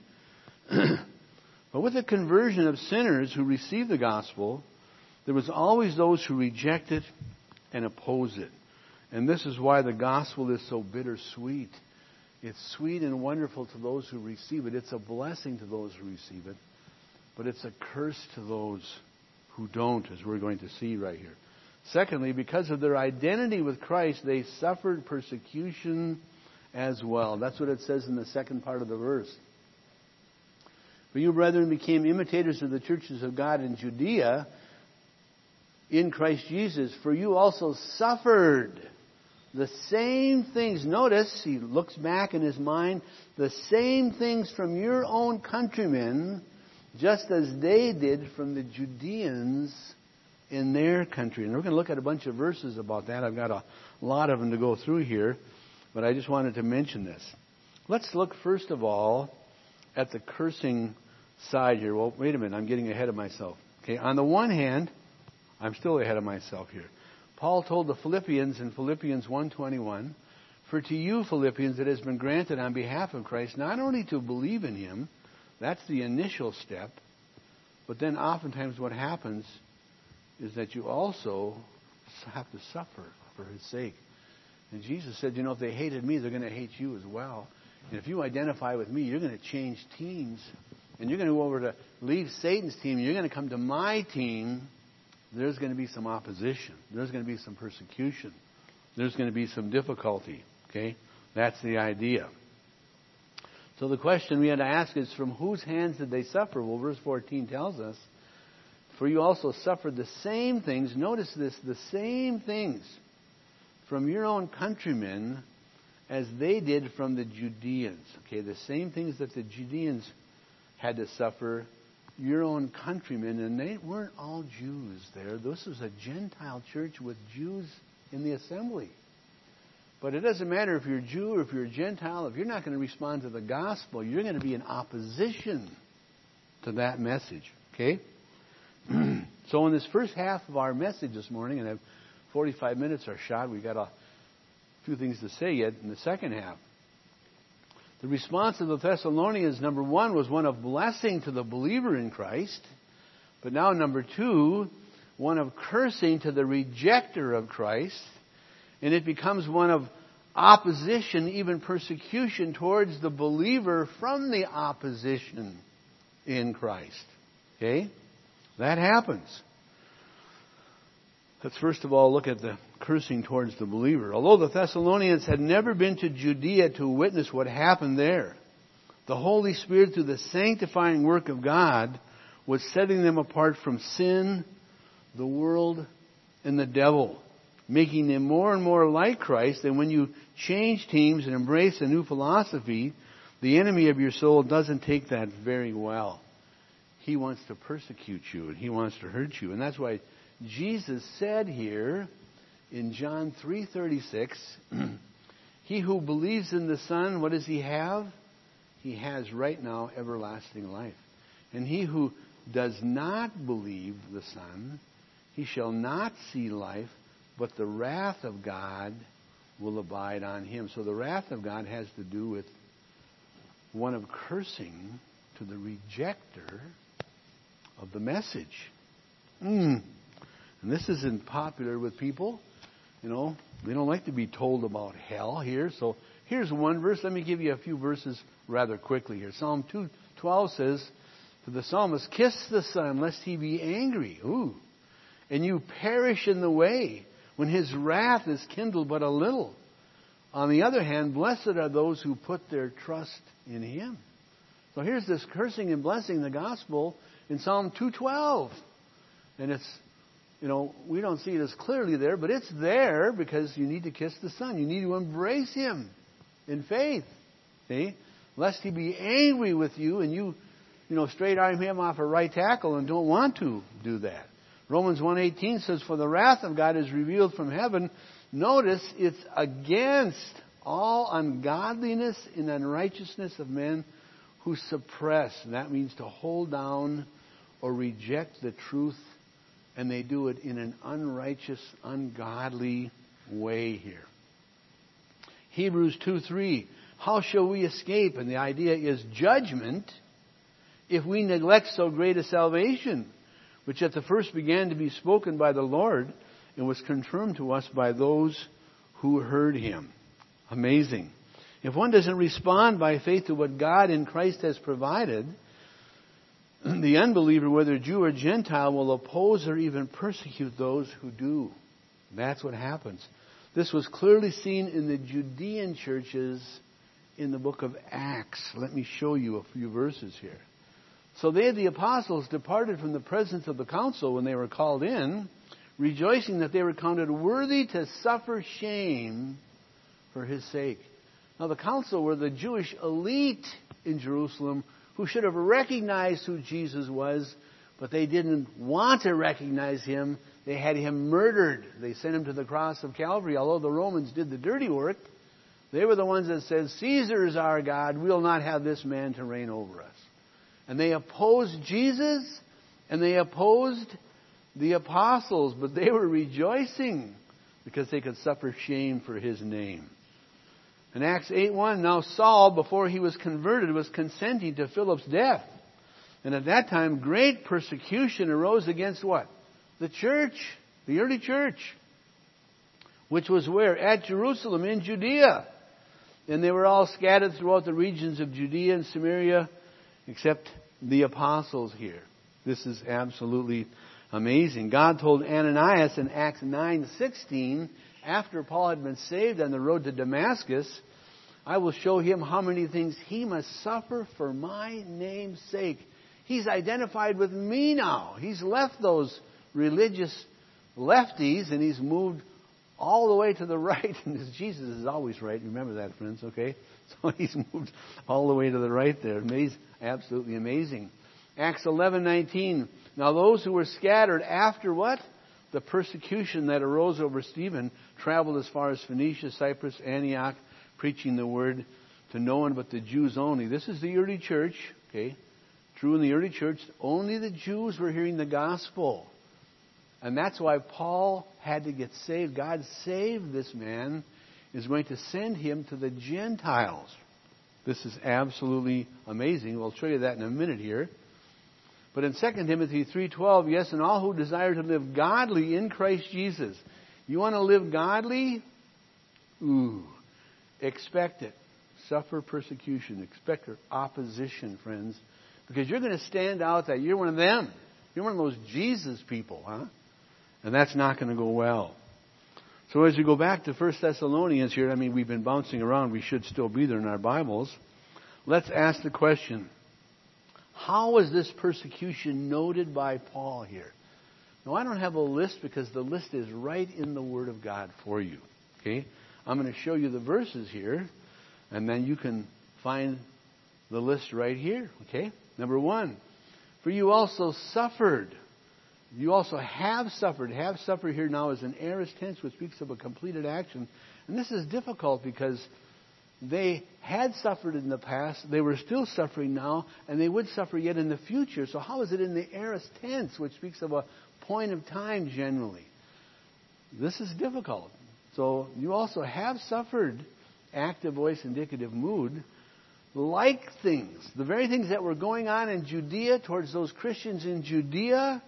But with the conversion of sinners who received the gospel, there was always those who reject it and oppose it. And this is why the gospel is so bittersweet. It's sweet and wonderful to those who receive it. It's a blessing to those who receive it. But it's a curse to those who don't, as we're going to see right here. Secondly, because of their identity with Christ, they suffered persecution as well. That's what it says in the second part of the verse. For you, brethren, became imitators of the churches of God in Judea in Christ Jesus. For you also suffered the same things. Notice, he looks back in his mind, the same things from your own countrymen, just as they did from the Judeans in their country. And we're going to look at a bunch of verses about that. I've got a lot of them to go through here, but I just wanted to mention this. Let's look first of all at the cursing side here. Well, wait a minute, I'm getting ahead of myself. Okay, on the one hand, I'm still ahead of myself here. Paul told the Philippians in Philippians one twenty-one, for to you, Philippians, it has been granted on behalf of Christ not only to believe in Him, that's the initial step, but then oftentimes what happens is that you also have to suffer for His sake. And Jesus said, you know, if they hated me, they're going to hate you as well. And if you identify with me, you're going to change teams. And you're going to go over to leave Satan's team. You're going to come to my team. There's going to be some opposition. There's going to be some persecution. There's going to be some difficulty. Okay? That's the idea. So the question we had to ask is, from whose hands did they suffer? Well, verse fourteen tells us, for you also suffered the same things. Notice this, the same things from your own countrymen as they did from the Judeans. Okay, the same things that the Judeans had to suffer, your own countrymen, and they weren't all Jews there. This was a Gentile church with Jews in the assembly. But it doesn't matter if you're a Jew or if you're a Gentile, if you're not going to respond to the gospel, you're going to be in opposition to that message. Okay? So in this first half of our message this morning, and I have forty-five minutes are shot, we've got a few things to say yet in the second half. The response of the Thessalonians, number one, was one of blessing to the believer in Christ. But now, number two, one of cursing to the rejecter of Christ. And it becomes one of opposition, even persecution towards the believer from the opposition in Christ. Okay? That happens. Let's first of all look at the cursing towards the believer. Although the Thessalonians had never been to Judea to witness what happened there, the Holy Spirit, through the sanctifying work of God, was setting them apart from sin, the world, and the devil, making them more and more like Christ. And when you change teams and embrace a new philosophy, the enemy of your soul doesn't take that very well. He wants to persecute you, and he wants to hurt you. And that's why Jesus said here in John three thirty-six, he who believes in the Son, what does he have? He has right now everlasting life. And he who does not believe the Son, he shall not see life, but the wrath of God will abide on him. So the wrath of God has to do with one of cursing to the rejecter of the message. Mm. And this isn't popular with people. You know, they don't like to be told about hell here. So here's one verse. Let me give you a few verses rather quickly here. Psalm two twelve says to the psalmist, kiss the Son, lest he be angry. Ooh. And you perish in the way, when his wrath is kindled but a little. On the other hand, blessed are those who put their trust in him. So here's this cursing and blessing the gospel in Psalm two twelve. And it's, you know, we don't see it as clearly there, but it's there because you need to kiss the Son. You need to embrace him in faith. See? Lest he be angry with you and you, you know, straight arm him off a right tackle and don't want to do that. Romans one eighteen says, for the wrath of God is revealed from heaven. Notice it's against all ungodliness and unrighteousness of men who suppress. And that means to hold down or reject the truth. And they do it in an unrighteous, ungodly way here. Hebrews two three. How shall we escape? And the idea is judgment if we neglect so great a salvation, which at the first began to be spoken by the Lord and was confirmed to us by those who heard him. Amazing. If one doesn't respond by faith to what God in Christ has provided, the unbeliever, whether Jew or Gentile, will oppose or even persecute those who do. That's what happens. This was clearly seen in the Judean churches in the book of Acts. Let me show you a few verses here. So they, the apostles, departed from the presence of the council when they were called in, rejoicing that they were counted worthy to suffer shame for his sake. Now the council were the Jewish elite in Jerusalem who should have recognized who Jesus was, but they didn't want to recognize him. They had him murdered. They sent him to the cross of Calvary. Although the Romans did the dirty work, they were the ones that said, Caesar is our God. We'll not have this man to reign over us. And they opposed Jesus, and they opposed the apostles, but they were rejoicing because they could suffer shame for his name. In Acts eight one, now Saul, before he was converted, was consenting to Philip's death. And at that time, great persecution arose against what? The church, the early church. Which was where? At Jerusalem, in Judea. And they were all scattered throughout the regions of Judea and Samaria, except the apostles here. This is absolutely amazing. God told Ananias in Acts nine sixteen, after Paul had been saved on the road to Damascus, I will show him how many things he must suffer for my name's sake. He's identified with me now. He's left those religious lefties and he's moved all the way to the right. And Jesus is always right. Remember that, friends, okay? So he's moved all the way to the right there. Amazing, absolutely amazing. Acts eleven nineteen. Now those who were scattered after what? The persecution that arose over Stephen traveled as far as Phoenicia, Cyprus, Antioch, preaching the word to no one but the Jews only. This is the early church, okay? True in the early church, only the Jews were hearing the gospel. And that's why Paul had to get saved. God saved this man, is going to send him to the Gentiles. This is absolutely amazing. We'll show you that in a minute here. But in Second Timothy three twelve, yes, and all who desire to live godly in Christ Jesus. You want to live godly? Ooh, expect it. Suffer persecution. Expect opposition, friends. Because you're going to stand out that you're one of them. You're one of those Jesus people, huh? And that's not going to go well. So as you go back to First Thessalonians here, I mean, we've been bouncing around. We should still be there in our Bibles. Let's ask the question, how was this persecution noted by Paul here? Now, I don't have a list because the list is right in the Word of God for you. Okay? I'm going to show you the verses here, and then you can find the list right here. Okay? Number one, for you also suffered. You also have suffered. Have suffered here now is an aorist tense which speaks of a completed action. And this is difficult because they had suffered in the past, they were still suffering now, and they would suffer yet in the future. So how is it in the aorist tense, which speaks of a point of time generally? This is difficult. So you also have suffered, active voice, indicative mood, like things. The very things that were going on in Judea towards those Christians in Judea,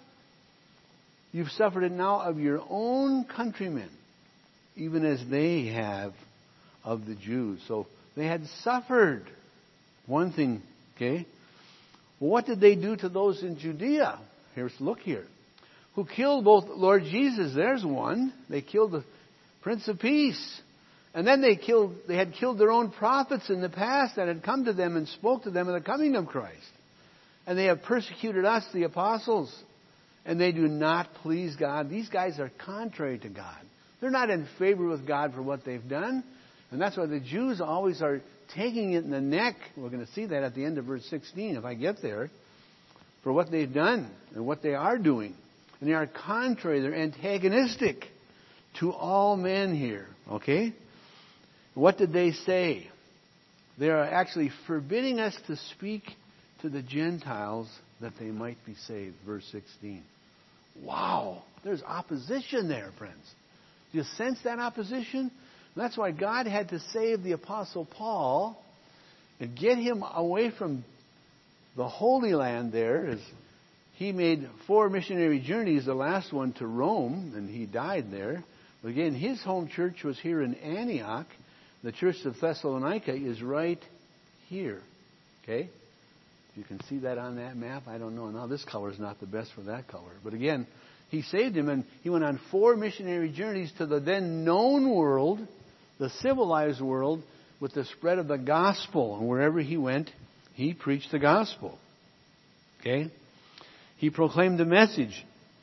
you've suffered it now of your own countrymen, even as they have of the Jews. So they had suffered. One thing, okay? Well, what did they do to those in Judea? Here's, look here. Who killed both Lord Jesus. There's one. They killed the Prince of Peace. And then they killed, they had killed their own prophets in the past that had come to them and spoke to them of the coming of Christ. And they have persecuted us, the apostles. And they do not please God. These guys are contrary to God. They're not in favor with God for what they've done. And that's why the Jews always are taking it in the neck. We're going to see that at the end of verse sixteen, if I get there, for what they've done and what they are doing. And they are contrary. They're antagonistic to all men here. Okay? What did they say? They are actually forbidding us to speak to the Gentiles that they might be saved. Verse sixteen. Wow! There's opposition there, friends. Do you sense that opposition? And that's why God had to save the Apostle Paul and get him away from the Holy Land there. As he made four missionary journeys, the last one to Rome, and he died there. But again, his home church was here in Antioch. The church of Thessalonica is right here. Okay? You can see that on that map. I don't know. Now, this color is not the best for that color. But again, he saved him, and he went on four missionary journeys to the then known world, the civilized world, with the spread of the gospel. And wherever he went, he preached the gospel. Okay? He proclaimed the message.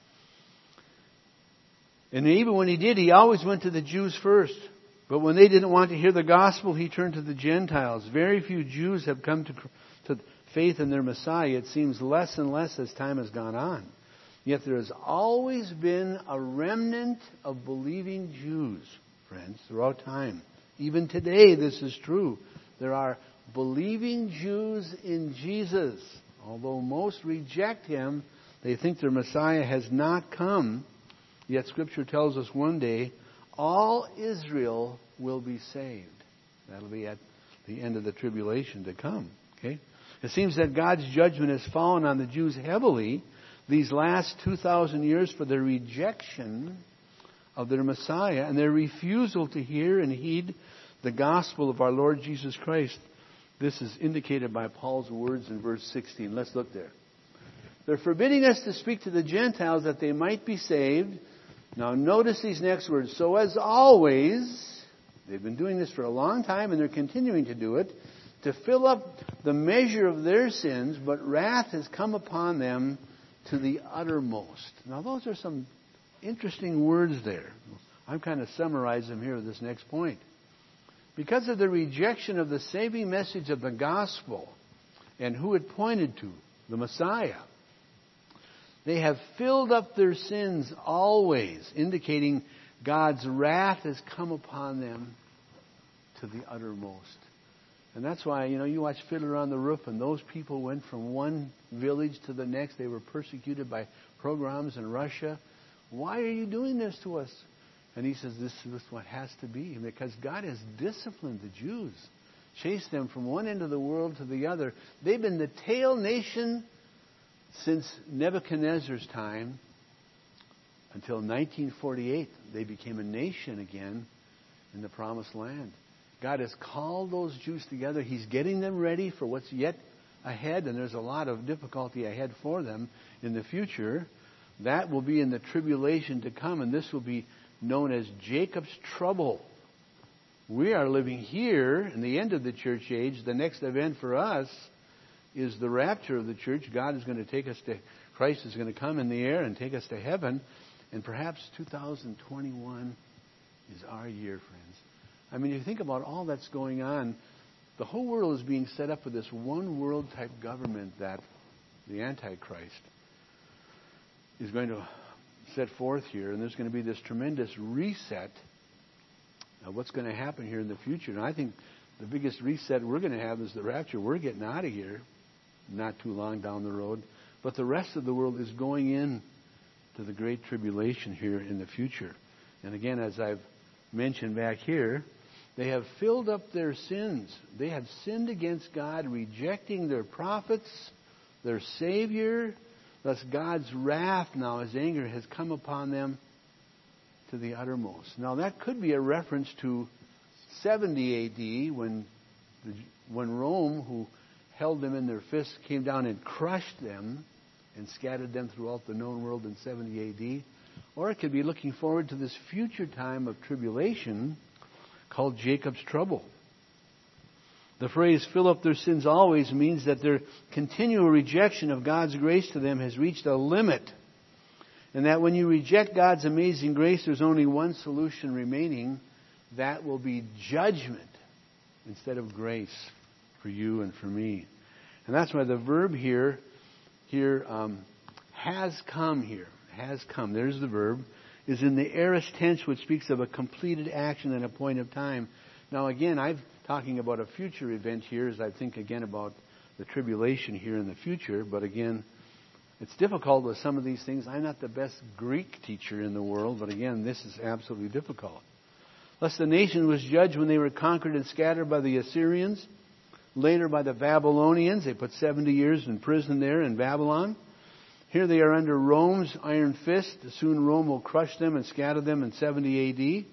And even when he did, he always went to the Jews first. But when they didn't want to hear the gospel, he turned to the Gentiles. Very few Jews have come to, to faith in their Messiah. It seems less and less as time has gone on. Yet there has always been a remnant of believing Jews, friends, throughout time. Even today, this is true. There are believing Jews in Jesus. Although most reject Him, they think their Messiah has not come. Yet Scripture tells us one day, all Israel will be saved. That'll be at the end of the tribulation to come. Okay? It seems that God's judgment has fallen on the Jews heavily these last two thousand years for their rejection of their Messiah and their refusal to hear and heed the gospel of our Lord Jesus Christ. This is indicated by Paul's words in verse sixteen. Let's look there. They're forbidding us to speak to the Gentiles that they might be saved. Now notice these next words. So as always, they've been doing this for a long time and they're continuing to do it, to fill up the measure of their sins, but wrath has come upon them to the uttermost. Now those are some interesting words there. I'm kind of summarizing them here with this next point. Because of the rejection of the saving message of the gospel and who it pointed to, the Messiah, they have filled up their sins always, indicating God's wrath has come upon them to the uttermost. And that's why, you know, you watch Fiddler on the Roof, and those people went from one village to the next. They were persecuted by pogroms in Russia. Why are you doing this to us? And he says, this is what has to be. Because God has disciplined the Jews, chased them from one end of the world to the other. They've been the tail nation since Nebuchadnezzar's time until nineteen forty-eight. They became a nation again in the Promised Land. God has called those Jews together. He's getting them ready for what's yet ahead, and there's a lot of difficulty ahead for them in the future. That will be in the tribulation to come, and this will be known as Jacob's trouble. We are living here in the end of the church age. The next event for us is the rapture of the church. God is going to take us to, Christ is going to come in the air and take us to heaven. And perhaps two thousand twenty-one is our year, friends. I mean, you think about all that's going on. The whole world is being set up for this one world type government that the Antichrist is going to set forth here. And there's going to be this tremendous reset of what's going to happen here in the future. And I think the biggest reset we're going to have is the rapture. We're getting out of here not too long down the road. But the rest of the world is going in to the great tribulation here in the future. And again, as I've mentioned back here, they have filled up their sins. They have sinned against God, rejecting their prophets, their Savior. Thus God's wrath now, His anger, has come upon them to the uttermost. Now that could be a reference to seventy A D when, the, when Rome, who held them in their fists, came down and crushed them and scattered them throughout the known world in seventy A D. Or it could be looking forward to this future time of tribulation called Jacob's trouble. The phrase, fill up their sins always, means that their continual rejection of God's grace to them has reached a limit. And that when you reject God's amazing grace, there's only one solution remaining. That will be judgment instead of grace for you and for me. And that's why the verb here, here um, has come here. Has come. There's the verb. Is in the aorist tense, which speaks of a completed action at a point of time. Now again, I'm talking about a future event here as I think again about the tribulation here in the future. But again, it's difficult with some of these things. I'm not the best Greek teacher in the world, but again, this is absolutely difficult. Thus the nation was judged when they were conquered and scattered by the Assyrians, later by the Babylonians. They put seventy years in prison there in Babylon. Here they are under Rome's iron fist. Soon Rome will crush them and scatter them in seventy A D.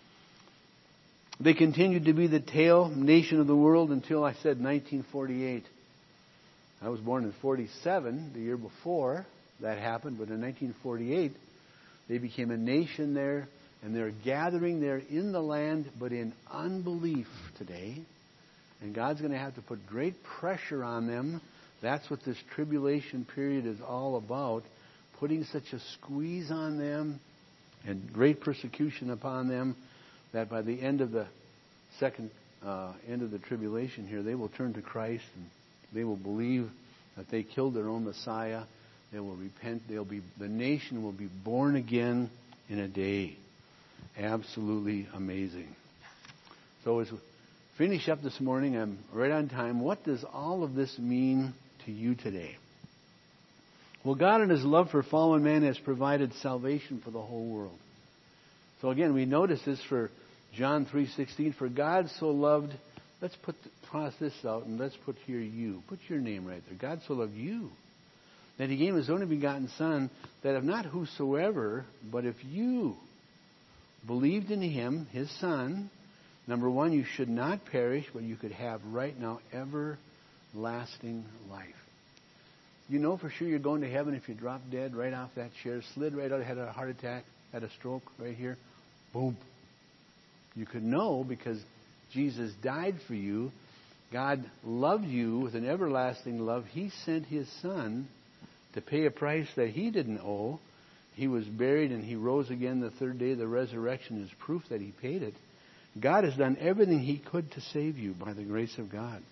They continued to be the tail nation of the world until, I said, nineteen forty-eight. I was born in forty-seven, the year before that happened, but in nineteen forty-eight, they became a nation there, and they're gathering there in the land, but in unbelief today. And God's going to have to put great pressure on them. That's what this tribulation period is all about, putting such a squeeze on them and great persecution upon them that by the end of the second uh, end of the tribulation here, they will turn to Christ and they will believe that they killed their own Messiah. They will repent. They'll be the nation will be born again in a day. Absolutely amazing. So as we finish up this morning, I'm right on time. What does all of this mean to you today? Well, God in His love for fallen man has provided salvation for the whole world. So again, we notice this for John three sixteen. For God so loved, let's put cross this out and let's put here you. Put your name right there. God so loved you that He gave His only begotten Son, that if not whosoever, but if you believed in Him, His Son, number one, you should not perish, but you could have right now everlasting life. You know for sure you're going to heaven if you drop dead right off that chair, slid right out, had a heart attack, had a stroke right here. Boom. You could know because Jesus died for you. God loved you with an everlasting love. He sent His Son to pay a price that He didn't owe. He was buried and He rose again the third day. The resurrection is proof that He paid it. God has done everything He could to save you by the grace of God.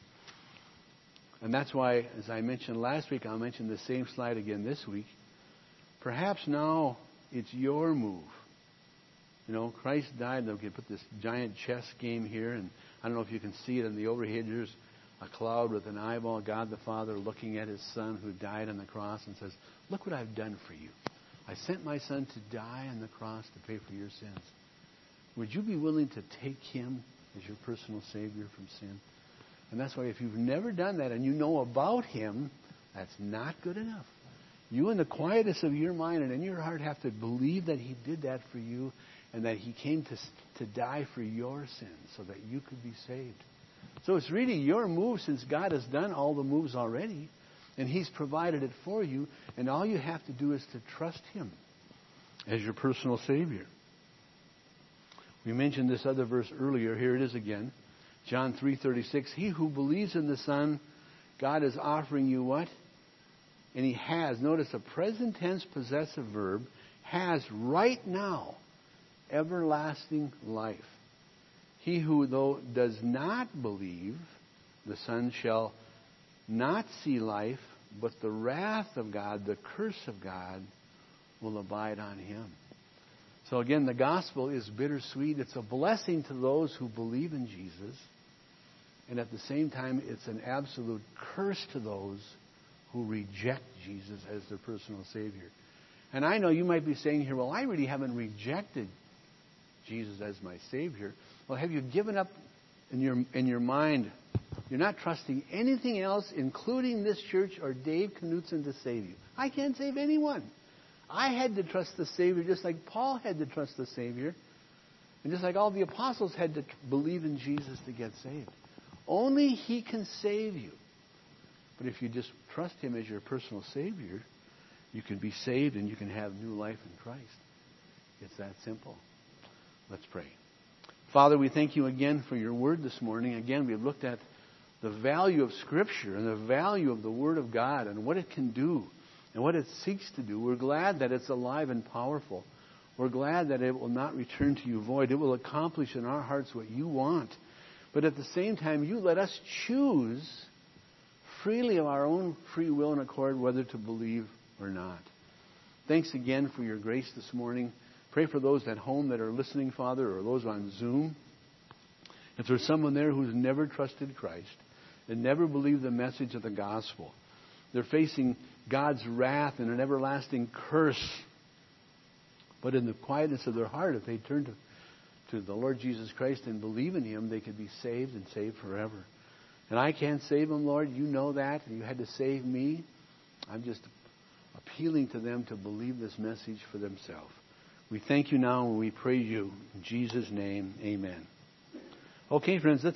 And that's why, as I mentioned last week, I'll mention the same slide again this week. Perhaps now it's your move. You know, Christ died. They can put this giant chess game here, and I don't know if you can see it in the overhead. There's a cloud with an eyeball, God the Father looking at His Son who died on the cross and says, look what I've done for you. I sent my Son to die on the cross to pay for your sins. Would you be willing to take Him as your personal Savior from sin? And that's why if you've never done that and you know about Him, that's not good enough. You in the quietness of your mind and in your heart have to believe that He did that for you and that He came to, to die for your sins so that you could be saved. So it's really your move since God has done all the moves already and He's provided it for you, and all you have to do is to trust Him as your personal Savior. We mentioned this other verse earlier. Here it is again. John three thirty-six. He who believes in the Son, God is offering you what? And He has, notice a present tense possessive verb, has right now everlasting life. He who, though, does not believe, the Son shall not see life, but the wrath of God, the curse of God, will abide on him. So again, the gospel is bittersweet. It's a blessing to those who believe in Jesus. And at the same time, it's an absolute curse to those who reject Jesus as their personal Savior. And I know you might be saying here, well, I really haven't rejected Jesus as my Savior. Well, have you given up in your in your mind? You're not trusting anything else, including this church or Dave Knutson, to save you. I can't save anyone. I had to trust the Savior just like Paul had to trust the Savior. And just like all the apostles had to believe in Jesus to get saved. Only He can save you. But if you just trust Him as your personal Savior, you can be saved and you can have new life in Christ. It's that simple. Let's pray. Father, we thank You again for Your Word this morning. Again, we've looked at the value of Scripture and the value of the Word of God and what it can do and what it seeks to do. We're glad that it's alive and powerful. We're glad that it will not return to You void. It will accomplish in our hearts what You want. But at the same time, You let us choose freely of our own free will and accord whether to believe or not. Thanks again for Your grace this morning. Pray for those at home that are listening, Father, or those on Zoom. If there's someone there who's never trusted Christ and never believed the message of the gospel, they're facing God's wrath and an everlasting curse. But in the quietness of their heart, if they turn to, to the Lord Jesus Christ and believe in Him, they could be saved and saved forever. And I can't save them, Lord. You know that. You had to save me. I'm just a appealing to them to believe this message for themselves. We thank you now and we praise you. In Jesus' name, amen. Okay, friends, let's